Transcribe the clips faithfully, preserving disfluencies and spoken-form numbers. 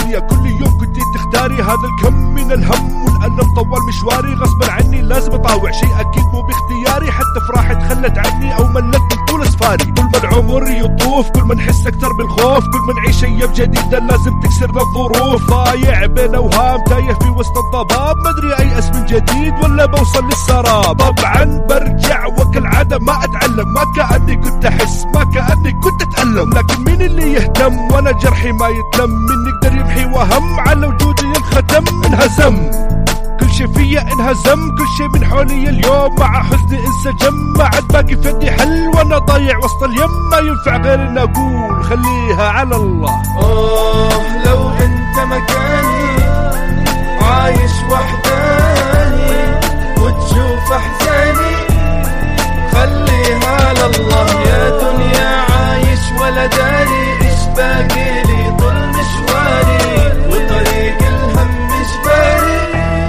الدنيا كل يوم كنت تختاري هذا الكم من الهم والألم طول مشواري غصبا عني لازم اطاوع شيء اكيد مو باختياري حتى افراحي تخلت عني او ملت من طول اسفاري كل ما العمر يطوف كل ما نحس اكتر بالخوف كل ما نعيش ايام جديدة لازم تكسرنا الظروف ضايع بين اوهام تايه في وسط الضباب ما ادري ايأس من جديد ولا بوصل للسراب طبعا برجع وكالعادة ما اتعلم ما كأني كنت احس ما كأني كنت اتألم لكن مين اللي يهتم وانا جرحي ما يتلم من يقدر يمحي وهم على وجودي ينختم انهزم كل شي فيا انهزم كل شي من حولي اليوم مع حزني انسجم ما عاد باقي في يدي حل وانا ضايع وسط اليم ما ينفع غير ان اقول خليها على الله. اوه لو انت مكاني عايش وحداني وتشوف احزاني خليها لله يا دنيا عايش ولا داري ايش باقي لي طول مشواري وطريق الهم جباري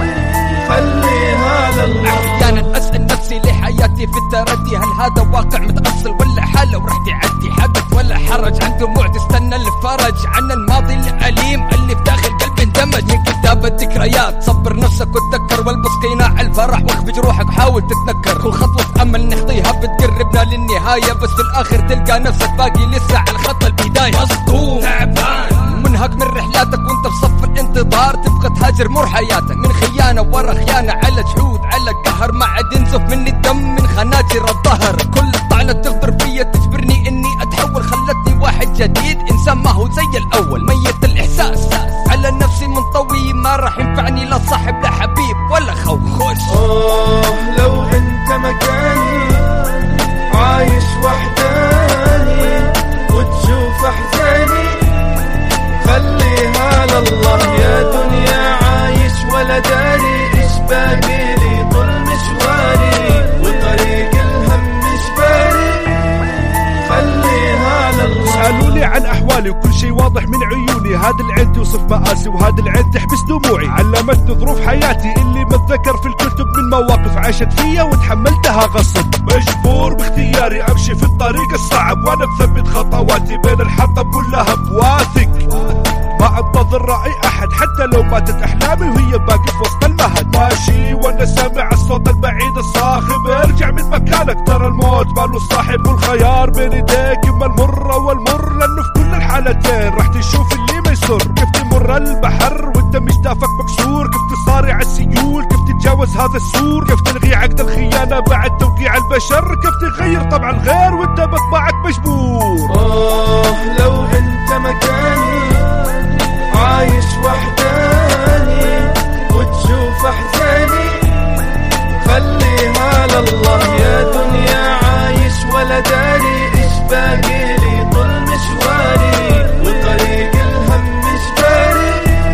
خليها لله. احيانا اسال نفسي لحياتي في التردي هل هذا واقع متأصل ولا حاله وراح تعدي حدث ولا حرج عن دموع تستنى الفرج عن الماضي الأليم اللي في داخل قلبي اندمج من كتاب الذكريات صبر نفسك وتذكر والبس قناع الفرح واخفي جروحك وحاول تتنكر كل خطوة امل نخطيها بتقربنا للنهاية بس في الاخر تلقى نفسك باقي لسه على الخط البداية مصدوم تعبان منهك من رحلاتك وانت بصف الانتظار تبقى تهاجر مر حياتك من خيانة ورا خيانة على جحود على قهر ما عاد ينزف مني الدم من خناجر الظهر كل طعنة تغدر فيا تجبرني اني اتحول خلتني واحد جديد انسان ما هو زي الاول ميت الاحساس على نفسي منطوي ما راح ينفعني لا صاحب لا حبيب ولا خو خش. اوه لو انت مكاني عايش وحداني وتشوف احزاني خليها لله يا دنيا عايش ولا داري ايش باقي لي طول مشواري وطريق الهم جباري خليها لله. سألوني عن احوالي وكل شيء واضح من عيوني هذا العين توصف مآسي وهذا العين تحبس دموعي علمتني ظروف حياتي اللي متذكر في الكتب من مواقف عاشت فيا وتحملتها غصب مجبور باختياري امشي في الطريق الصعب وانا مثبت خطواتي بين الحطب واللهب واثق ما انتظر رأي احد حتى لو ماتت احلامي وهي باقي في وسط المهد ماشي وانا سامع الصوت البعيد الصاخب ارجع من مكانك ترى الموت ماله صاحب والخيار بين ايديك اما المر والمر لانه في كل الحالتين راح تشوف اللي ما يسر كيف تمر البحر وانت مشتافك مكسور كيف تصارع السيول كيف تتجاوز هذا السور كيف تلغي عقد الخيانة بعد توقيع البشر كيف تغير طبع الغير وانت بطبعك مجبور. اوه لو انت مكاني عايش وحداني وتشوف احزاني خليها لله يا دنيا عايش ولا داري ايش باقي لي طول مشواري وطريق الهم جباري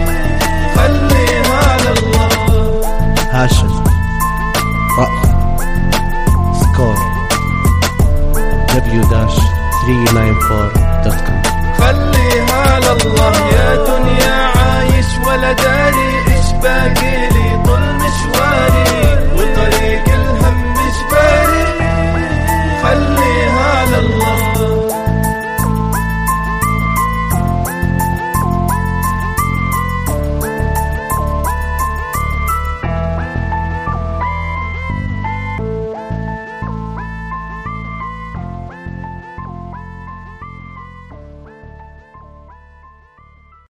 خليها لله. هاشم رأف سكور دبليو ثلاثمية وتسعة وأربعين دوت كوم خليها لله يا دنيا